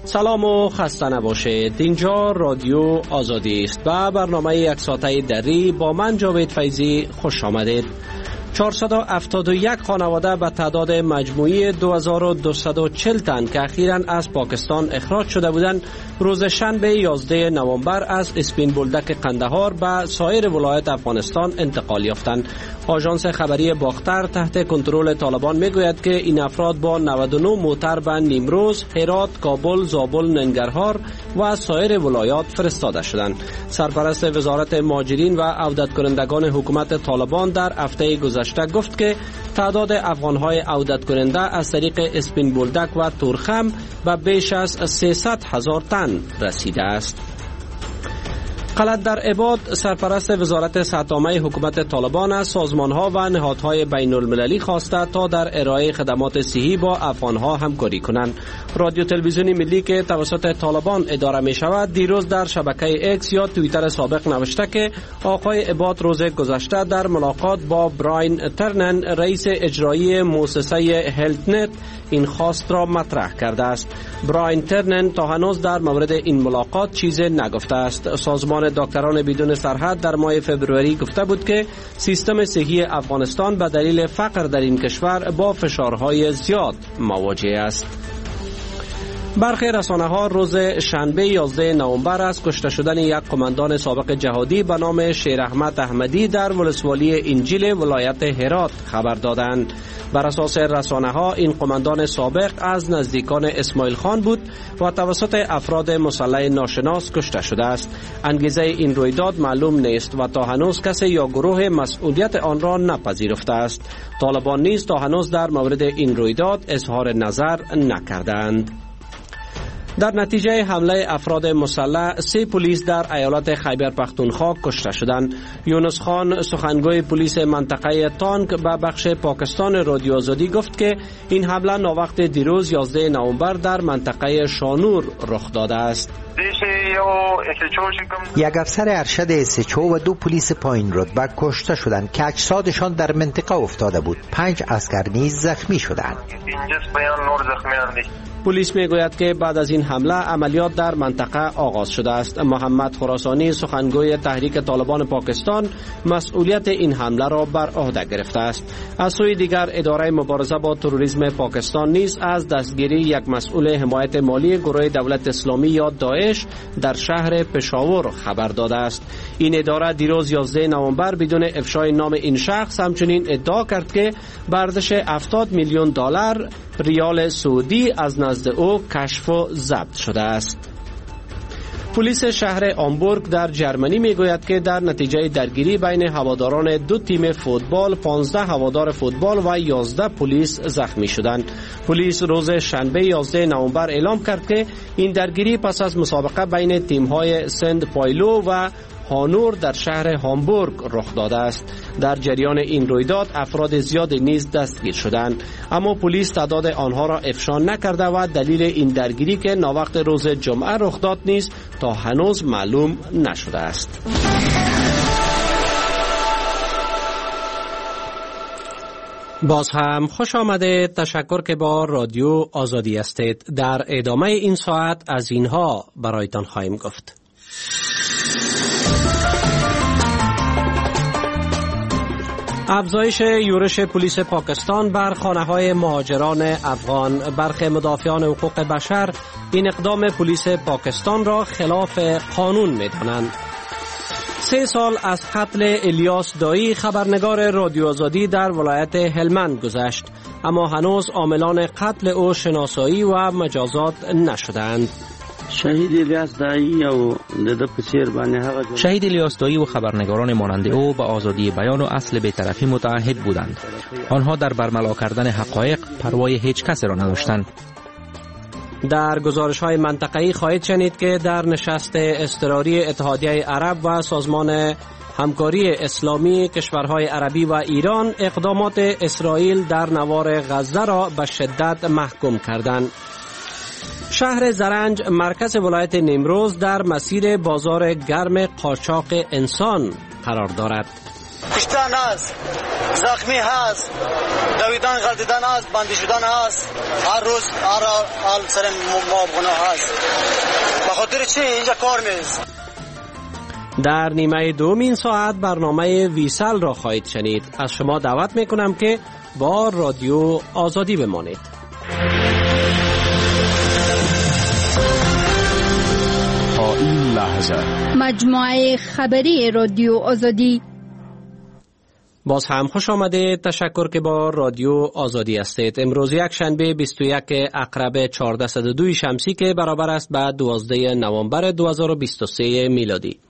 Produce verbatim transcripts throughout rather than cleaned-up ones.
سلام و خسته نباشید. اینجا رادیو آزادی است و برنامه یک ساعته دری با من جاوید فیضی خوش آمدید. چهارصد و هفتاد و یک خانواده به تعداد مجموعی دو هزار و دویست و چهل تن که اخیراً از پاکستان اخراج شده بودند روز شنبه یازده نوامبر از اسپین بولدک قندهار به سایر ولایت افغانستان انتقال یافتند. آژانس خبری باختر تحت کنترل طالبان میگوید که این افراد با نود و نه موتر به نیمروز، هرات، کابل، زابل، ننگرهار و سایر ولایات فرستاده شدند. سرپرست وزارت مهاجرین و عودت کنندگان حکومت طالبان در هفته گذشته گفت که تعداد افغان‌های عودت کننده از طریق اسپین بولدک و تورخم به بیش از سیصد هزار تن رسیده است. خالد در عباد سرپرست وزارت صحت‌عامه حکومت طالبان از سازمان‌ها و نهادهای بین المللی خواسته تا در ارائه خدمات صحی با افغان‌ها همکاری کنند. رادیو تلویزیونی ملی که توسط طالبان اداره می‌شود دیروز در شبکه اکس یا توییتر سابق نوشته که آقای عباد روز گذشته در ملاقات با براین ترنن رئیس اجرایی مؤسسه هلت نت این خواست را مطرح کرده است. براین ترنن تا هنوز در مورد این ملاقات چیزی نگفته است. سازمان دکتران بدون سرحد در ماه فبروری گفته بود که سیستم صحی افغانستان به دلیل فقر در این کشور با فشارهای زیاد مواجه است. برخی رسانه‌ها روز شنبه یازده نوامبر از کشته شدن یک قماندان سابق جهادی به نام شیر احمد احمدی در ولسوالی انجیل ولایت هرات خبر دادند. بر اساس رسانه‌ها این قماندان سابق از نزدیکان اسماعیل خان بود و توسط افراد مسلح ناشناس کشته شده است. انگیزه این رویداد معلوم نیست و تا هنوز کسی یا گروه مسئولیت آن را نپذیرفته است. طالبان نیز تا هنوز در مورد این رویداد اظهار نظر نکردند. در نتیجه حمله افراد مسلح سه پلیس در ایالت خیبر پختونخوا کشته شدند. یونس خان سخنگوی پلیس منطقه تانک به بخش پاکستان رادیو آزادی گفت که این حمله ناوقت دیروز یازده نوامبر در منطقه شانور رخ داده است. یک افسر ارشد اسچو و دو پلیس پایین رتبه کشته شدند که اجسادشان در منطقه افتاده بود. پنج عسکر نیز زخمی شدند. پلیس میگوید که بعد از این حمله عملیات در منطقه آغاز شده است. محمد خراسانی سخنگوی تحریک طالبان پاکستان مسئولیت این حمله را بر عهده گرفته است. از سوی دیگر اداره مبارزه با تروریسم پاکستان نیز از دستگیری یک مسئول حمایت مالی گروه دولت اسلامی یا داعش در شهر پشاور خبر داده است. این اداره دیروز یازده نوامبر بدون افشای نام این شخص همچنین ادعا کرد که برداشت هفتاد میلیون دلار ریال سعودی از نزد او کشف و ضبط شده است. پلیس شهر آمبورگ در جرمنی میگوید که در نتیجه درگیری بین هواداران دو تیم فوتبال پانزده هوادار فوتبال و یازده پلیس زخمی شدند. پلیس روز شنبه یازده نوامبر اعلام کرد که این درگیری پس از مسابقه بین تیم‌های سند پایلو و هانور در شهر هامبورگ رخ داده است. در جریان این رویداد افراد زیاد نیز دستگیر شدند، اما پلیس تعداد آنها را افشا نکرده و دلیل این درگیری که ناوقت روز جمعه رخ داد نیز تا هنوز معلوم نشده است. باز هم خوش آمده. تشکر که با رادیو آزادی هستید. در ادامه این ساعت از اینها برایتان خواهیم گفت. افزایش یورش پلیس پاکستان بر خانه‌های مهاجران افغان. برخی مدافعان حقوق بشر این اقدام پلیس پاکستان را خلاف قانون می‌دانند. سه سال از قتل الیاس دایی خبرنگار رادیو آزادی در ولایت هلمند گذشت، اما هنوز عاملان قتل او شناسایی و مجازات نشدند. شهید الیاس دایی و د پسیر باندې هغه شهید الیاس دایی و خبرنگاران مانند او به آزادی بیان و اصل بی‌طرفی متعهد بودند. آنها در برملا کردن حقایق پروای هیچ کس را نداشتند. در گزارش‌های منطقه‌ای خواهید شنید که در نشست اضطراری اتحادیه عرب و سازمان همکاری اسلامی کشورهای عربی و ایران اقدامات اسرائیل در نوار غزه را به شدت محکوم کردند. شهر زرنج مرکز ولایت نیمروز در مسیر بازار گرم قاچاق انسان قرار دارد. کشتن است، زخمی هست، دویدن غلطیدن هست، بندی شدن هست، هر روز هر حال سر ما افغانا هست. به خاطر چی اینجا کار نیست؟ در نیمه دوم این ساعت برنامه ویسل را خواهید شنید. از شما دعوت میکنم که با رادیو آزادی بمانید. تا این لحظه مجموعه خبری رادیو آزادی. باز هم خوش آمدید. تشکر که با رادیو آزادی هستید. امروز یک شنبه بیست و یک اقرب چهارصد و دو شمسی که برابر است به دوازده نوامبر دو هزار و بیست و سه میلادی.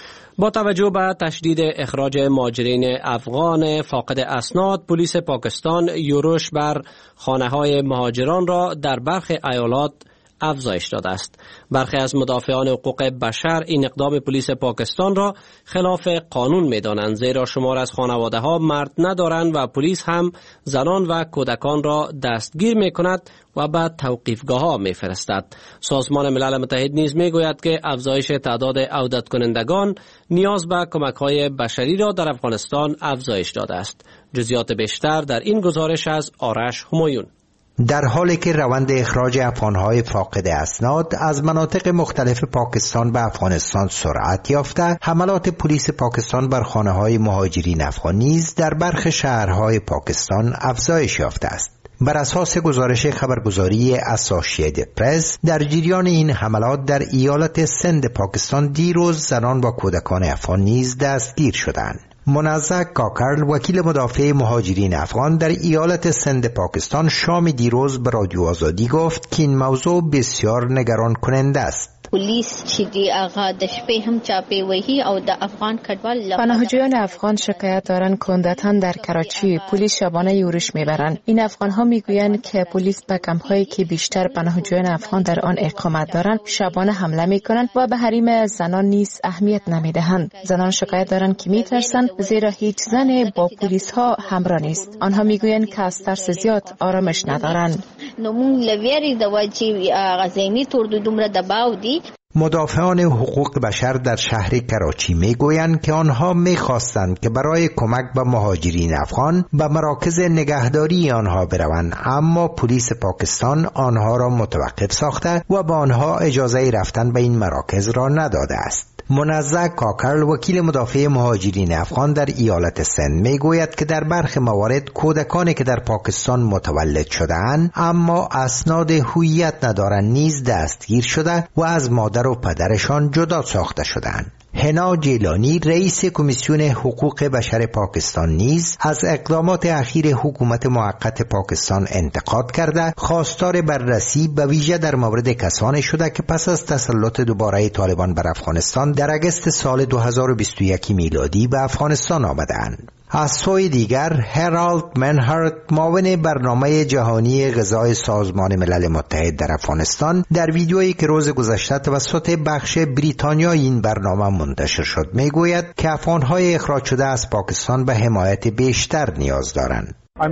با توجه به تشدید اخراج مهاجرین افغان فاقد اسناد، پلیس پاکستان یورش بر خانه‌های مهاجران را در برخی ایالات افزایش داده است. برخی از مدافعان حقوق بشر این اقدام پلیس پاکستان را خلاف قانون می‌دانند، زیرا شمار از خانواده‌ها مرد ندارند و پلیس هم زنان و کودکان را دستگیر می‌کند و به توقیفگاه‌ها می‌فرستد. سازمان ملل متحد نیز می‌گوید که افزایش تعداد عودت کنندگان نیاز به کمک‌های بشری را در افغانستان افزایش داده است. جزئیات بیشتر در این گزارش از آرش همایون. در حالی که روند اخراج افغان‌های فاقد اسناد از مناطق مختلف پاکستان به افغانستان سرعت یافته، حملات پلیس پاکستان بر خانه‌های مهاجرین افغان نیز در برخی شهرهای پاکستان افزایش یافته است. بر اساس گزارش خبرگزاری اسوسییتد پرس، در جریان این حملات در ایالت سند پاکستان دیروز زنان و کودکان افغان نیز دستگیر شدند. منزه کاکرل، وکیل مدافع مهاجرین افغان در ایالت سند پاکستان، شام دیروز به رادیو آزادی گفت که این موضوع بسیار نگران کننده است. پولیس چې دی هغه د شپې هم چاپی وهي او د افغان کډوال پناهجویان افغان شکایت دارند که عمدتاً در کراچی پلیس شبانه یورش میبرند. این افغان ها میگویند که پلیس به کمپ هایی که بیشتر پناهجویان افغان در آن اقامت دارند شبانه حمله میکنند و به حریم زنان نیز اهمیت نمیدهند. زنان شکایت دارند که میترسند زیرا هیچ زن با پلیس ها همراه نیست. آنها میگویند که از ترس زیاد آرامش ندارند. نو مونږ لویری د واجی غزینی تور د دومره دباو دی. مدافعان حقوق بشر در شهر کراچی میگویند که آنها میخواستند که برای کمک به مهاجرین افغان به مراکز نگهداری آنها بروند، اما پلیس پاکستان آنها را متوقف ساخته و به آنها اجازه رفتن به این مراکز را نداده است. منزه کاکرل، وکیل مدافع مهاجرین افغان در ایالت سند، میگوید که در برخی موارد کودکانی که در پاکستان متولد شده‌اند اما اسناد هویت ندارند نیز دستگیر شده و از مادر و پدرشان جدا ساخته شدند. هنا جیلانی، رئیس کمیسیون حقوق بشر پاکستان، نیز از اقدامات اخیر حکومت موقت پاکستان انتقاد کرده خواستار بررسی به ویژه در مورد کسانی شده که پس از تسلط دوباره طالبان بر افغانستان در اگست سال دو هزار و بیست و یک میلادی به افغانستان آمدند. از سوی دیگر، هرالد منهارت، معاون برنامه جهانی غذای سازمان ملل متحد در افغانستان، در ویدیویی که روز گذشته توسط بخش بریتانیا این برنامه منتشر شد، میگوید که افغان‌های اخراج شده از پاکستان به حمایت بیشتر نیاز دارند.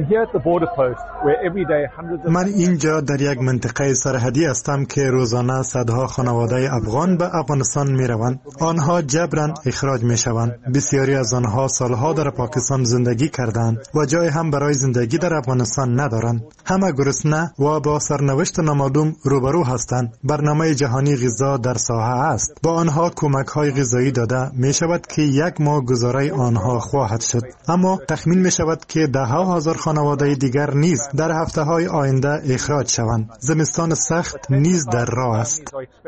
من اینجا در یک منطقه سرحدی هستم که روزانه صدها خانواده افغان به افغانستان می روند. آنها جبران اخراج می شوند. بسیاری از آنها سالها در پاکستان زندگی کردند و جای هم برای زندگی در افغانستان ندارند. همه گرسنه و با سرنوشت نامعلوم روبرو هستند. برنامه جهانی غذا در ساحه است. با آنها کمک های غذایی داده می شود که یک ماه گزاره آنها خواهد شد. اما تخمین می شود که ده ها هزار خانواده دیگر نیز در هفته های آینده اخراج شوند. زمستان سخت نیز در راه است.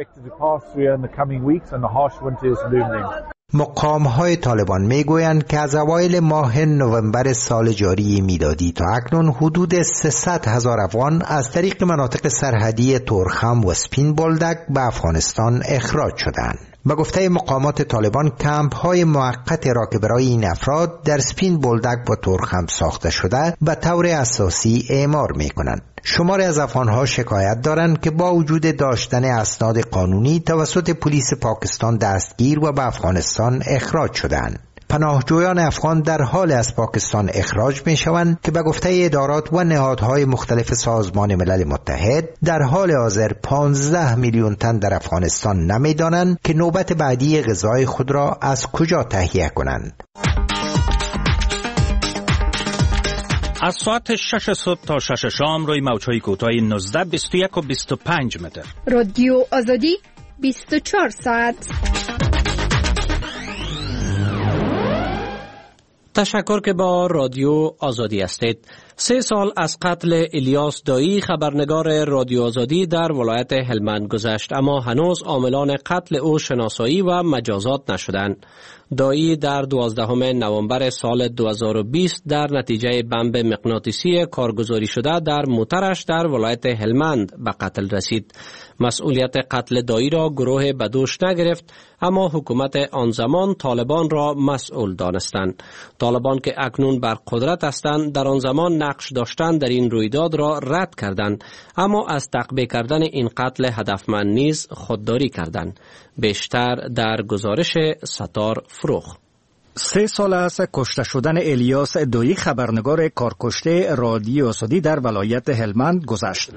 مقام‌های طالبان میگویند که از اوایل ماه نوامبر سال جاری میلادی تا اکنون حدود سیصد هزار افغان از طریق مناطق سرحدی تورخم و سپین بولدک به افغانستان اخراج شدند. به گفته مقامات طالبان، کمپ های موقت را که برای این افراد در سپین بولدک و تورخم ساخته شده به طور اساسی اعمار می کنند. شماری از افغانها شکایت دارند که با وجود داشتن اسناد قانونی توسط پلیس پاکستان دستگیر و به افغانستان اخراج شدند. پناهجویان افغان در حال از پاکستان اخراج می شوند که به گفته ادارات و نهادهای مختلف سازمان ملل متحد در حال حاضر پانزده میلیون تن در افغانستان نمی دانند که نوبت بعدی غذای خود را از کجا تهیه کنند. از ساعت شش صبح تا شش شام روی موج‌های کوتاه نوزده، بیست و یک و بیست و پنج متر. رادیو آزادی بیست و چهار ساعت. تشکر که با رادیو آزادی هستید. سه سال از قتل الیاس دایی خبرنگار رادیو آزادی در ولایت هلمند گذشت، اما هنوز عاملان قتل او شناسایی و مجازات نشدند. دایی در دوازدهم نوامبر سال دو هزار و بیست در نتیجه بمب مغناطیسی کارگزاری شده در موترش در ولایت هلمند به قتل رسید. مسئولیت قتل دایی را گروه به دوش نگرفت، اما حکومت آن زمان طالبان را مسئول دانستند. طالبان که اکنون بر قدرت هستند در آن زمان نقش داشتند در این رویداد را رد کردند، اما از تعقیب کردن این قتل هدفمند نیز خودداری کردند. بیشتر در گزارش ستار فروخ. سه سال از کشته شدن الیاس دایی خبرنگار کارکشته رادیو آزادی در ولایت هلمند گذشت.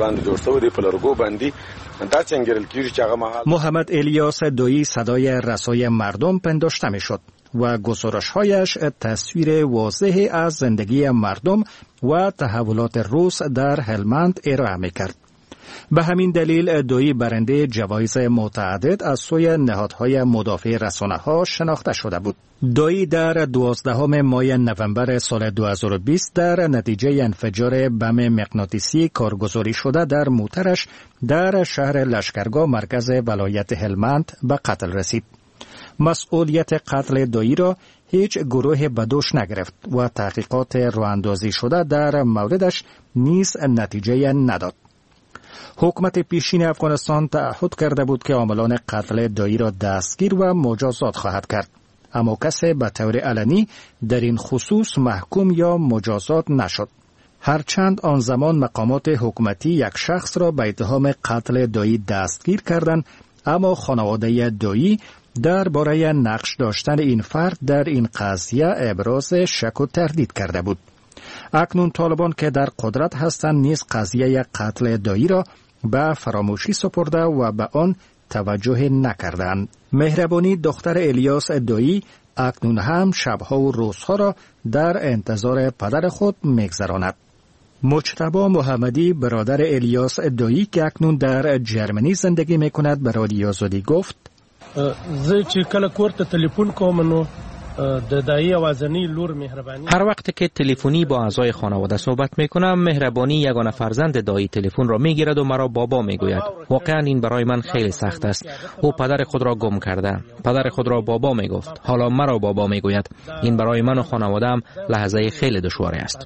محمد الیاس دایی صدای رسای مردم پنداشته می شد و گزارش‌هایش تصویر واضحی از زندگی مردم و تحولات روز در هلمند ارائه می‌کرد. به همین دلیل دایی برنده جوایز متعدد از سوی نهادهای مدافع رسانه‌ها شناخته شده بود. دایی در دوازدهم ماه نوامبر سال دو هزار و بیست در نتیجه انفجار بم مغناطیسی کارگزاری شده در موترش در شهر لشکرگاه مرکز ولایت هلمند به قتل رسید. مسئولیت قتل دایی را هیچ گروه به دوش نگرفت و تحقیقات راه‌اندازی شده در موردش نیز نتیجه نداد. حکومت پیشین افغانستان تعهد کرده بود که عاملان قتل دایی را دستگیر و مجازات خواهد کرد، اما کسی به طور علنی در این خصوص محکوم یا مجازات نشد. هرچند آن زمان مقامات حکومتی یک شخص را به اتهام قتل دایی دستگیر کردند، اما خانواده دایی درباره نقش داشتن این فرد در این قضیه ابراز شک و تردید کرده بود. اکنون طالبان که در قدرت هستند نیز قضیه قتل دایی را به فراموشی سپرده و به آن توجه نکردند. مهربانی دختر الیاس دایی اکنون هم شبها و روزها را در انتظار پدر خود می‌گذراند. مجتبی محمدی برادر الیاس دایی که اکنون در جرمنی زندگی می‌کند به رادیو آزادی گفت: زه چې کله کور ته تلیفون کوم نو د دایی اوازنی لور مهربانی، هر وقت که تلفنی با اعضای خانواده صحبت میکنم مهربانی یگانه فرزند دایی تلفن را میگیرد و مرا بابا میگوید. واقعا این برای من خیلی سخت است. او پدر خود را گم کرده، پدر خود را بابا میگفت، حالا مرا بابا میگوید. این برای من و خانواده‌ام لحظه خیلی دشواری است.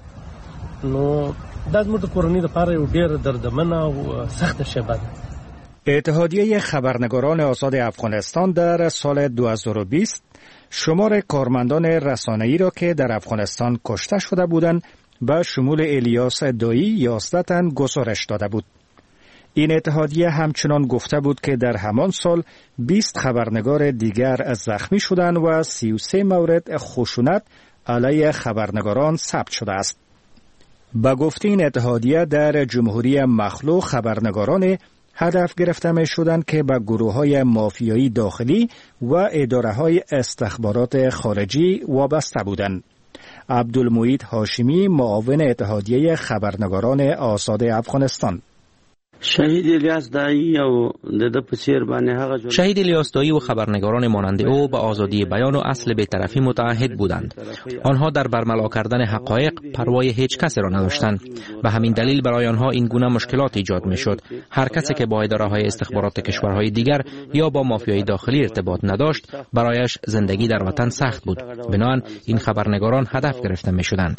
نو د زموږ کورنۍ لپاره یو ډېر دردمنه او سخته شیبه ده. اتحادیه خبرنگاران آزاد افغانستان در سال دو هزار و بیست شمار کارمندان رسانه‌ای را که در افغانستان کشته شده بودند به شمول الیاس دایی یازده تن گزارش داده بود. این اتحادیه همچنان گفته بود که در همان سال بیست خبرنگار دیگر زخمی شدند و سی و سه مورد خشونت علیه خبرنگاران ثبت شده است. به گفته این اتحادیه در جمهوری مخلوع خبرنگاران هدف گرفته می شدند که به گروه های مافیایی داخلی و اداره های استخبارات خارجی وابسته بودند. عبدالمعید هاشمی معاون اتحادیه خبرنگاران آزاد افغانستان: شهید الیاس دایی و د پسیر باندې هغه شهید الیاس دایی و خبرنگاران مانند او به آزادی بیان و اصل بی‌طرفی متعهد بودند. آنها در برملا کردن حقایق پروای هیچ کسی را نداشتند. به همین دلیل برای آنها این گونه مشکلات ایجاد میشد. هر کسی که با اداره‌های استخبارات کشورهای دیگر یا با مافیای داخلی ارتباط نداشت برایش زندگی در وطن سخت بود. بنابراین این خبرنگاران هدف گرفته میشدند.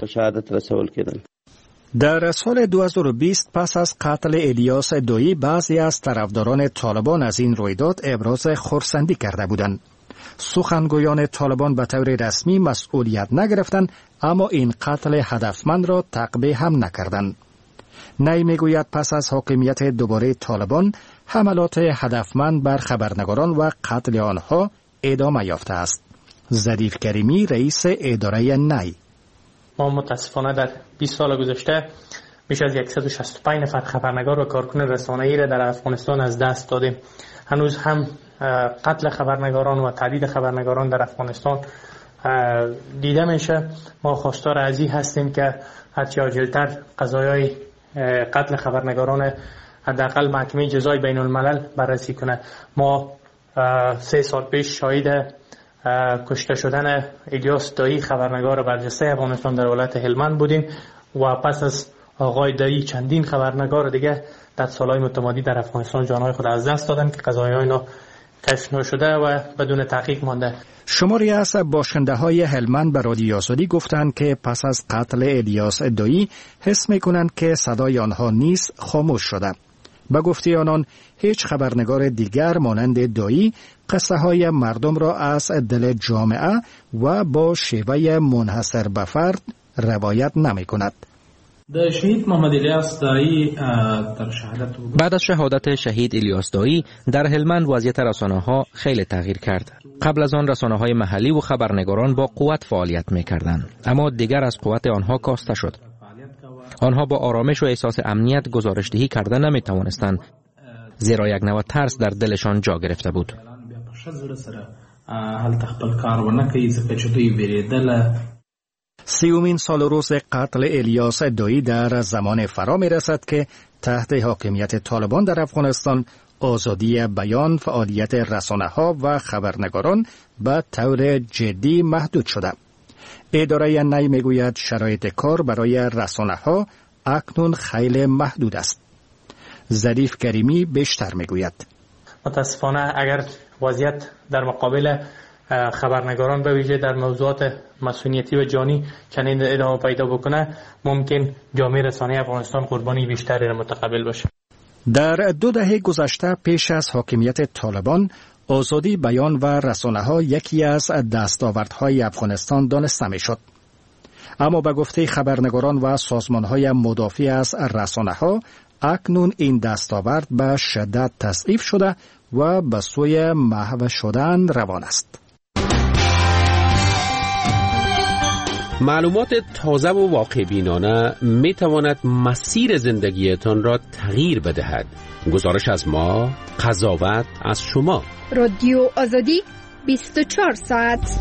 در سال دو هزار و بیست پس از قتل الیاس دایی بعضی از طرفداران طالبان از این رویداد ابراز خرسندی کرده بودند. سخنگویان طالبان به طور رسمی مسئولیت نگرفتند، اما این قتل هدفمند را تعقیب هم نکردند. نی میگوید پس از حاکمیت دوباره طالبان حملات هدفمند بر خبرنگاران و قتل آنها ادامه یافته است. ظریف کریمی رئیس اداره نی: ما متاسفانه در بیست سال گذشته بیش از صد و شصت و پنج نفر خبرنگار و کارکن رسانه‌ای را در افغانستان از دست دادیم. هنوز هم قتل خبرنگاران و تعدید خبرنگاران در افغانستان دیده میشه. ما خواستار از این هستیم که هرچی عاجلتر قضایای قتل خبرنگاران حداقل محکمه جزای بین الملل بررسی کنه. ما سه سال پیش شاهد کشته شدن الیاس دایی خبرنگار برجسته افغانستان در ولایت هلمند بودیم و پس از آقای دایی چندین خبرنگار دیگه در سالهای متمادی در افغانستان جانهای خود از دست دادن که قضایای اینا کشف نشده و بدون تحقیق مانده. شماری از باشنده های هلمند به رادیو آزادی گفتند که پس از قتل الیاس دایی حس میکنند که صدای آنها نیز خاموش شده. به گفته آنان هیچ خبرنگار دیگر مانند دایی قصه های مردم را از دل جامعه و با شیوه منحصر به فرد روایت نمی کند. شهید محمد الیاس دایی در شهادت بعد از شهادت شهید الیاس دایی در هلمند وضعیت رسانه‌ها خیلی تغییر کرد. قبل از آن رسانه‌های محلی و خبرنگاران با قوت فعالیت می‌کردند، اما دیگر از قوت آنها کاسته شد. آنها با آرامش و احساس امنیت گزارش‌دهی کردن نمی‌توانستند، زیرا یک نوع ترس در دلشان جا گرفته بود. سیومین سال روز قتل الیاس دایی در زمان فرا می رسد که تحت حاکمیت طالبان در افغانستان آزادی بیان، فعالیت رسانه ها و خبرنگاران به طور جدی محدود شده. اداره نی می گوید شرایط کار برای رسانه ها اکنون خیلی محدود است. ظریف کریمی بیشتر می گوید. متاسفانه اگر وضعیت در مقابل خبرنگاران به ویژه در موضوعات مسئولیتی و جانی چنین ادامه پیدا بکنه، ممکن جامعه رسانه افغانستان قربانی بیشتری را متقبل باشه. در دو دهه گذشته پیش از حاکمیت طالبان، آزادی بیان و رسانه ها یکی از دستاوردهای افغانستان دانسته می شد. اما به گفته خبرنگاران و سازمان های مدافع از رسانه ها، اکنون این دستاورد به شدت تضعیف شده و به سوی محو شدن روان است. معلومات تازه و واقع بینانه می تواند مسیر زندگیتان را تغییر بدهد. گزارش از ما، قضاوت از شما. رادیو آزادی بیست و چهار ساعت.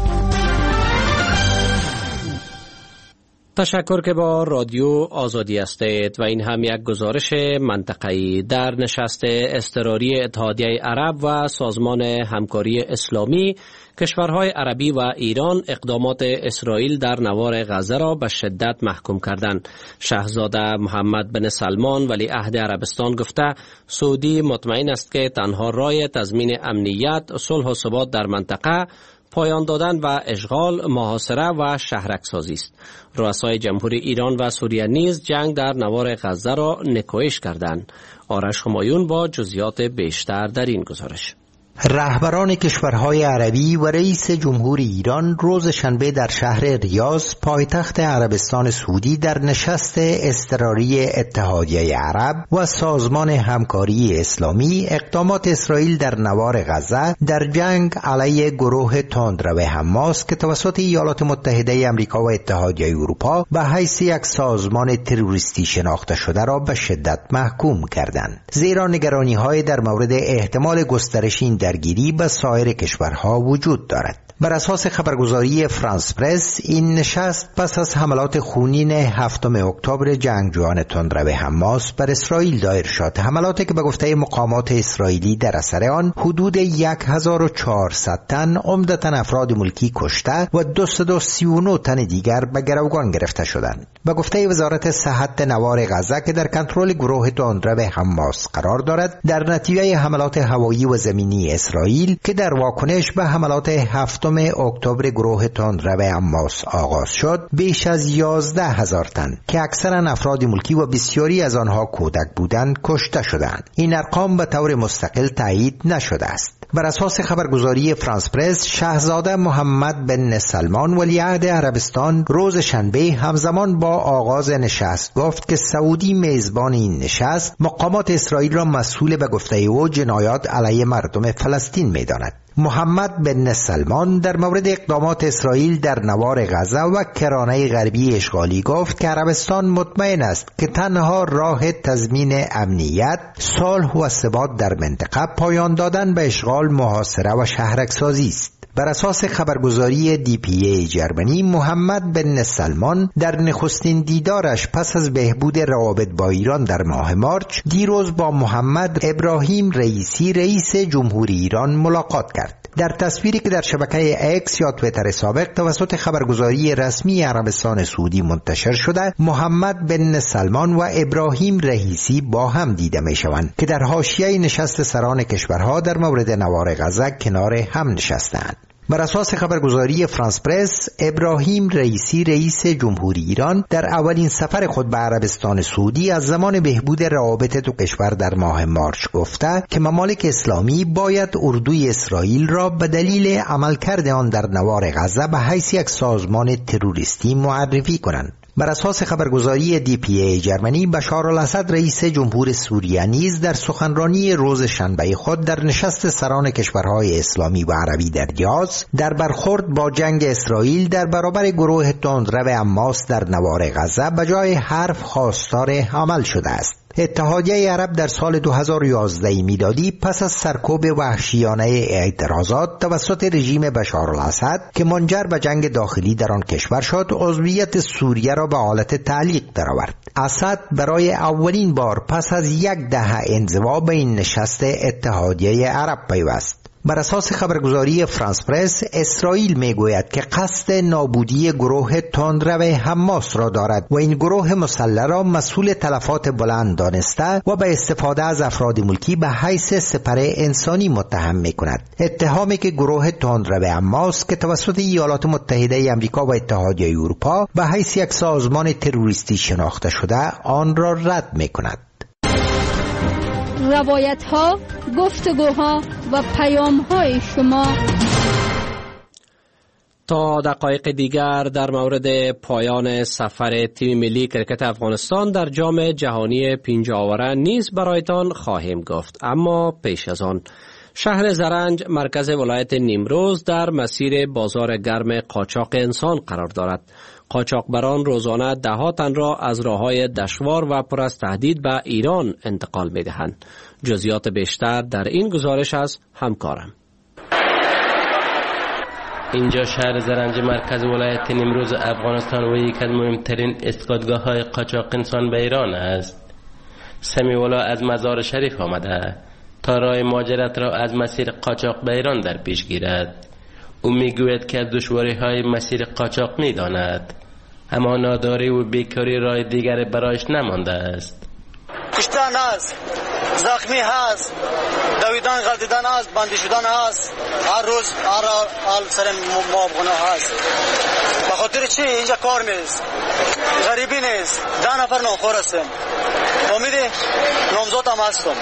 تشکر که با رادیو آزادی هستید و این هم یک گزارش منطقه‌ای. در نشست اضطراری اتحادیه عرب و سازمان همکاری اسلامی، کشورهای عربی و ایران اقدامات اسرائیل در نوار غزه را به شدت محکوم کردند. شاهزاده محمد بن سلمان ولیعهد عربستان گفته سعودی مطمئن است که تنها راه تضمین امنیت، صلح و ثبات در منطقه پایان دادن و اشغال، محاصره و شهرک سازی است. رؤسای جمهوری ایران و سوریه نیز جنگ در نوار غزه را نکوهش کردند. آرش همایون با جزئیات بیشتر در این گزارش. رهبران کشورهای عربی و رئیس جمهور ایران روز شنبه در شهر ریاض پایتخت عربستان سعودی در نشست اضطراری اتحادیه عرب و سازمان همکاری اسلامی اقدامات اسرائیل در نوار غزه در جنگ علیه گروه تندرو حماس که توسط ایالات متحده آمریکا و اتحادیه اروپا به حیث یک سازمان تروریستی شناخته شده را به شدت محکوم کردند، زیرا نگرانی‌های در مورد احتمال گسترش این درگیری به سایر کشورها وجود دارد. بر اساس خبرگزاری فرانس پرس، این نشست پس از حملات خونین هفتم اکتبر جنگجویان تندرو حماس بر اسرائیل دایر شد. حملاتی که به گفته مقامات اسرائیلی در اثر آن حدود هزار و چهارصد تن عمدتاً افراد ملکی کشته و دویست و سی و نه تن دیگر به گروگان گرفته شدند. به گفته وزارت صحت نوار غزه که در کنترل گروه تندرو حماس قرار دارد، در نتیجه حملات هوایی و زمینی اسرائیل که در واکنش به حملات هفتم اکتبر گروه تندرو حماس آغاز شد، بیش از یازده هزار تن که اکثرا افراد ملکی و بسیاری از آنها کودک بودند کشته شدند. این ارقام به طور مستقل تایید نشده است. بر اساس خبرگزاری فرانس پرس، شاهزاده محمد بن سلمان ولیعهد عربستان روز شنبه همزمان با آغاز نشست گفت که سعودی میزبان این نشست مقامات اسرائیل را مسئول به گفته او جنایات علیه مردم فلسطین می‌داند. محمد بن سلمان در مورد اقدامات اسرائیل در نوار غزه و کرانه غربی اشغالی گفت که عربستان مطمئن است که تنها راه تضمین امنیت، صلح و ثبات در منطقه پایان دادن به اشغال، محاصره و شهرک سازی است. بر اساس خبرگزاری دی پی ای جرمنی، محمد بن سلمان در نخستین دیدارش پس از بهبود روابط با ایران در ماه مارچ دیروز با محمد ابراهیم رئیسی رئیس جمهوری ایران ملاقات کرد. در تصویری که در شبکه اکس یا تویتر سابق توسط خبرگزاری رسمی عربستان سعودی منتشر شده، محمد بن سلمان و ابراهیم رئیسی با هم دیده می شوند که در حاشیه نشست سران کشورها در مورد نوار غزه کنار هم نشستند. بر اساس خبرگزاری فرانس پرس، ابراهیم رئیسی رئیس جمهوری ایران در اولین سفر خود به عربستان سعودی از زمان بهبود روابط دو کشور در ماه مارچ گفته که ممالک اسلامی باید اردوی اسرائیل را به دلیل عملکرد آن در نوار غزه به حیث یک سازمان تروریستی معرفی کنند. بر اساس خبرگزاری دی پی ای جرمنی، بشار الاسد رئیس جمهور سوریه نیز در سخنرانی روز شنبه خود در نشست سران کشورهای اسلامی و عربی در یاز در برخورد با جنگ اسرائیل در برابر گروه تندرو حماس در نوار غزه به جای حرف خواستار عمل شده است. اتحادیه عرب در سال دو هزار و یازده میلادی پس از سرکوب وحشیانه اعتراضات توسط رژیم بشار الاسد که منجر به جنگ داخلی در آن کشور شد، عضویت سوریه را به حالت تعلیق درآورد. اسد برای اولین بار پس از یک دهه انزوا به این نشست اتحادیه عرب پیوست. بر اساس خبرگزاری فرانس پرس، اسرائیل میگوید که قصد نابودی گروه تندرو حماس را دارد و این گروه مسلح را مسئول تلفات بلند دانسته و به استفاده از افراد ملکی به حیث سپر انسانی متهم میکند. اتهامی که گروه تندرو حماس که توسط ایالات متحده آمریکا و اتحادیه اروپا به حیث یک سازمان تروریستی شناخته شده، آن را رد میکند. روایت ها، گفتگوها و پیام های شما. تا دقایق دیگر در مورد پایان سفر تیم ملی کرکت افغانستان در جام جهانی پنجاوره نیز برایتان خواهیم گفت، اما پیش از آن شهر زرنج مرکز ولایت نیمروز در مسیر بازار گرم قاچاق انسان قرار دارد. قاچاقبران روزانه ده ها تن را از راه‌های دشوار و پر از تهدید به ایران انتقال می‌دهند. جزئیات بیشتر در این گزارش از همکارم. اینجا شهر زرنج مرکز ولایت نیمروز افغانستان و یک از مهمترین استادگاه‌های قاچاق انسان به ایران است. سمیولا از مزار شریف آمده تا راه مهاجرت را از مسیر قاچاق به ایران در پیش گیرد. او میگوید که از دشواری‌های مسیر قاچاق می‌داند، اما ناداری و بیکاری راه دیگر برایش نمانده است. کشتن است، زخمی هست، دویدن غلطیدن است، بندی شدن است، هر روز هر حال سر معاونت هست. به خاطر چی اینجا کار نیست، غریبی نیست، ده نفر ناخور هستیم، امیدی نامزاد هم هستم.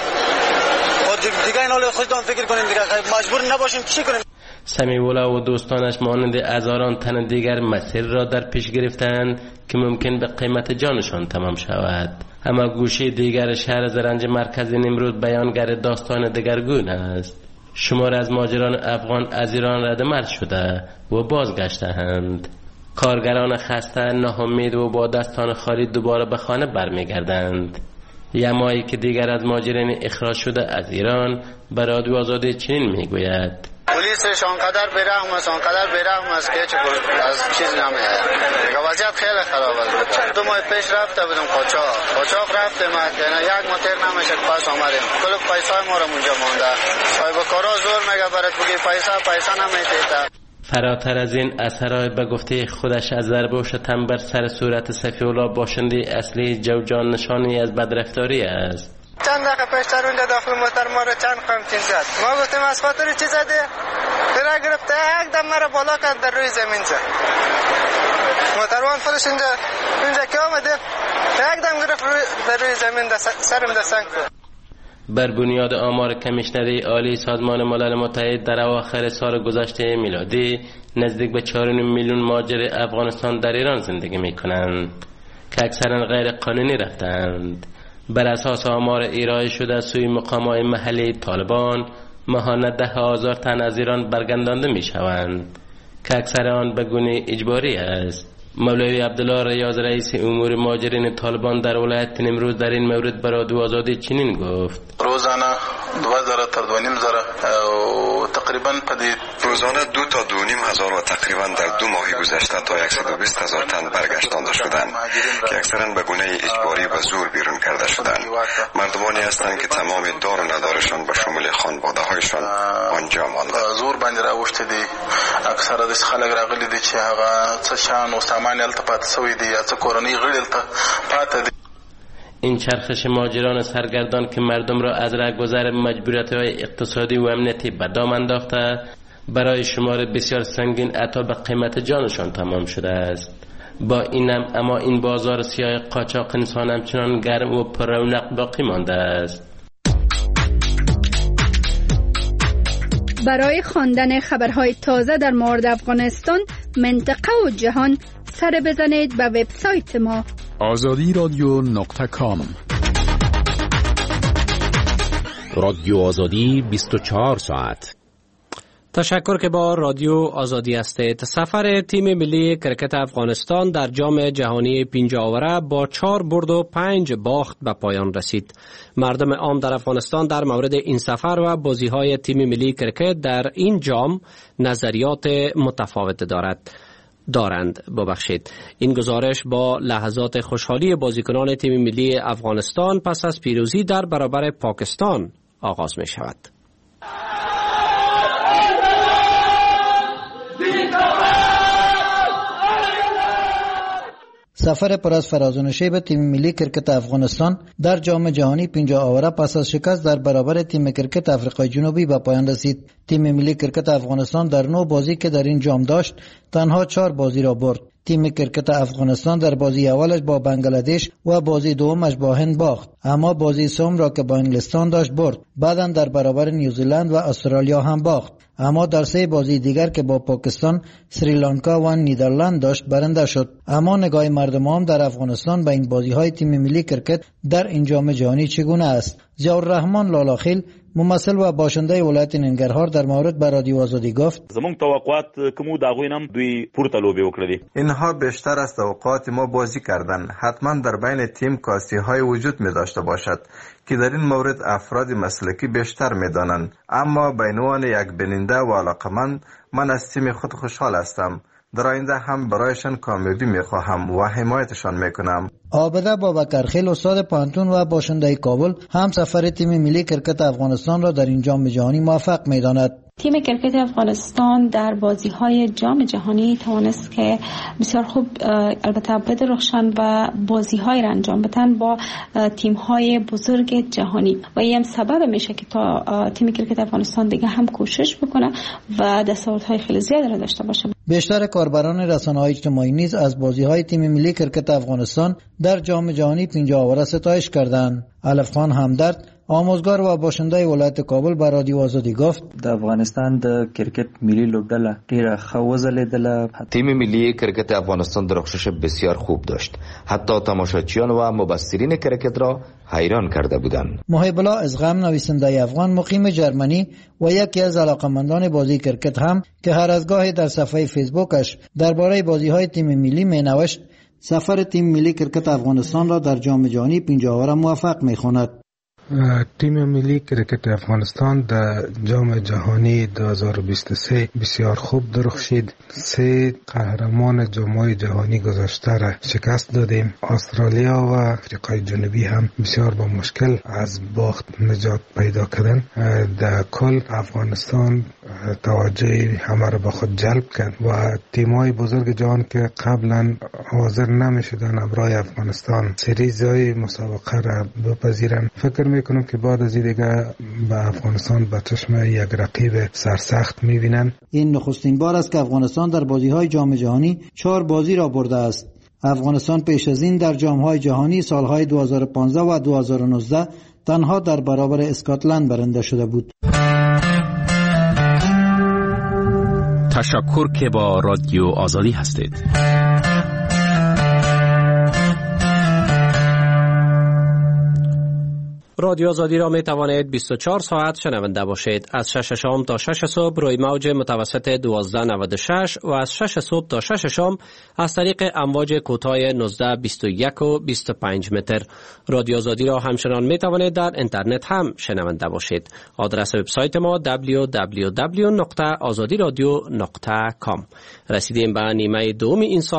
دیگه این حال خودتان فکر کنیم، دیگه مجبور نباشیم چی کنیم. سمیولا و دوستانش مانند هزاران تن دیگر مسیر را در پیش گرفتند که ممکن به قیمت جانشان تمام شود. اما گوشه دیگر شهر زرنج مرکز نیمروز بیانگر داستان دگرگون است. شمار از مهاجران افغان از ایران ردمرد شده و بازگشتند. کارگران خسته، ناامید و با دستان خالی دوباره به خانه برمیگردند. یمایی که دیگر از مهاجرین اخراج شده از ایران به رادیو آزادی چنین میگوید: پلیسش آنقدر بیرحم است، آنقدر بیرحم است که هیچ از چیز نمیاد. دیگه وضعیت خیلی خراب است. دو ماه پیش رفته بودم قاچاق، قاچاق رفتم، یعنی یک متر نمیشه پاس آمدیم. کل پیسای ما رو اونجا مونده. صاحب کارا زور میگه برات بگی پیسا پیسا نمیده. فراتر از این، اثرای به گفته خودش از ضربه و شتم بر سر صورت صفی‌الله باشنده اصلی جوجان نشانی از بدرفتاری است. چند دقیقه پیشتر اونجا داخل موتر ما رو چند قمچین زد. ما گفتیم از خاطر چی زده؟ درا گرفته یک دم مرا بالا کرد در روی زمین زد. موتروان خودش اینجا اینجا که آمده یک دم گرفت در روی زمین سرم دستنگ کرد. بر بنیاد آمار کمیشنری عالی سازمان ملل متحد در اواخر سال گذشته میلادی نزدیک به چهار و نیم میلیون مهاجر افغانستان در ایران زندگی می کنند که اکثرا غیر قانونی رفتند. بر اساس آمار ارائه شده از سوی مقامات محلی طالبان، ماهانه ده هزار تن از ایران برگردانده می شوند که اکثر آن به گونه اجباری است. مولوی عبدالله ریاض رئیس امور مهاجرین طالبان در ولایت نیمروز در این مورد برای رادیو آزادی چنین گفت: روزانه دو هزار تا دو نیم هزار و تقریبا پدید روزانه دو تا دو نیم هزار و تقریبا در دو ماه گذشته تا صد و بیست هزار تن برگشتانده شدند که اکثرا به گونه اجباری و زور بیرون کرده شدند. مردمانی هستند که تمام دار و ندارشان به شمول خانواده هایشان آنجا مانده. زور باندې راوښتي دي، اکثره د خلک راغلي دي چې هغه څه شان او سامان هلته پاتې شوی دي یا څه کورنۍ غړي هلته پاتې دي. این چرخش ماجران سرگردان که مردم را از رهگذر مجبوریت‌های اقتصادی و امنیتی به دام انداخته، برای شمار بسیار سنگین حتی به قیمت جانشان تمام شده است. با اینم اما این بازار سیاه قاچاق انسان همچنان گرم و پر رونق باقی مانده است. برای خواندن خبرهای تازه در مورد افغانستان، منطقه و جهان، سر بزنید به وبسایت ما آزادی رادیو نقطه کام. رادیو آزادی بیست و چهار ساعت. تشکر که با رادیو آزادی هستید. سفر تیم ملی کرکت افغانستان در جام جهانی پنجاه آوره با چهار برد و پنج باخت به پایان رسید. مردم عام در افغانستان در مورد این سفر و بازی‌های تیم ملی کرکت در این جام نظریات متفاوت دارد. دارند ببخشید. این گزارش با لحظات خوشحالی بازیکنان تیم ملی افغانستان پس از پیروزی در برابر پاکستان آغاز می شود. سفر پر از فراز و نشیب تیم ملی کرکت افغانستان در جام جهانی پنجاه آوره پس از شکست در برابر تیم کرکت آفریقای جنوبی به پایان رسید. تیم ملی کرکت افغانستان در نو بازی که در این جام داشت تنها چهار بازی را برد. تیم کرکت افغانستان در بازی اولش با بنگلادش و بازی دومش با هند باخت، اما بازی سوم را که با انگلستان داشت برد. بعداً در برابر نیوزیلند و استرالیا هم باخت، اما در سه بازی دیگر که با پاکستان، سریلانکا و نیدرلند داشت برنده شد. اما نگاه مردم عام در افغانستان به این بازی‌های تیم ملی کرکت در این جام جهانی چگونه است؟ ضیاءالرحمن لالاخیل، ممثل و باشنده ولایت ننګرهار، در مورد به رادیو آزادی گفت: زموږ توقعات کومو دا غوینم دوی پورته لوبي وکړي. اینها بیشتر از توقعات ما بازی کردند. حتما در بین تیم کاستی-های وجود می داشته باشد که در این مورد افراد مسلکی بیشتر می دانند، اما به عنوان یک بیننده و علاقمند من از تیم خود خوشحال هستم. در آینده هم برایشان کامیابی می خواهم و حمایتشان می کنم. عابده بابکرخیل، استاد پانتون و باشنده کابل، هم سفر تیم ملی کرکت افغانستان را در این جام جهانی موفق می داند. تیم کرکت افغانستان در بازی‌های جام جهانی توانست که بسیار خوب البته بدرخشان و بازی‌های را انجام بدن با تیم‌های بزرگ جهانی و این هم سبب میشه که تا تیم کرکت افغانستان دیگه هم کوشش بکنه و دستاوردهای خیلی زیادی را داشته باشه. بیشتر کاربران رسانه‌های اجتماعی نیز از بازی‌های تیم ملی کرکت افغانستان در جام جهانی پنجاه آوره ستایش کردند. الف خان همدرد، آموزگار و باشنده ولایت کابل، به رادیو آزادی گفت: د افغانستان د کرکټ ملي لوبډله ډیره ښه وځلېدله. تیم ملی کرکت افغانستان درخشش بسیار خوب داشت. حتی تماشاچیان و مبصرین کرکت را حیران کرده بودند. محب الله ازغم، نویسنده افغان مقیم جرمنی و یکی از علاقمندان بازی کرکت هم که هر از گاهی در صفحه فیسبوکش درباره بازی‌های تیم ملی می‌نوشت، سفر تیم ملی کرکت افغانستان را در جام جهانی پنجاه آوره موفق می‌خواند. تیم ملی کرکت افغانستان در جام جهانی دو هزار و بیست و سه بسیار خوب درخشید. سه قهرمان جام جهانی گذشته را شکست دادیم. استرالیا و آفریقای جنوبی هم بسیار با مشکل از باخت نجات پیدا کردن. در کل افغانستان توجه همه را به خود جلب کرد و تیم‌های بزرگ جهان که قبلا حاضر نمی‌شدن برای افغانستان سریزهای مسابقه را بپذیرند، فکر میکنم که بعد از این دیگه به افغانستان به چشم یک رقیب سرسخت میبینن. این نخستین بار است که افغانستان در بازی‌های جام جهانی چهار بازی را برده است. افغانستان پیش از این در جام‌های جهانی سالهای دو هزار و پانزده و دو هزار و نوزده تنها در برابر اسکاتلند برنده شده بود. تشکر که با رادیو آزادی هستید. رادیو آزادی را می توانید بیست و چهار ساعت شنونده باشید. از شش شام تا شش صبح روی موج متوسط دوازده نود و شش و از شش صبح تا شش شام از طریق امواج کوتاه نوزده بیست و یک و بیست و پنج متر. رادیو آزادی را همچنان می توانید در اینترنت هم شنونده باشید. آدرس وبسایت ما دبلیو دبلیو دبلیو دات آزادی رادیو دات کام. رسیدیم به نیمه دوم این سال.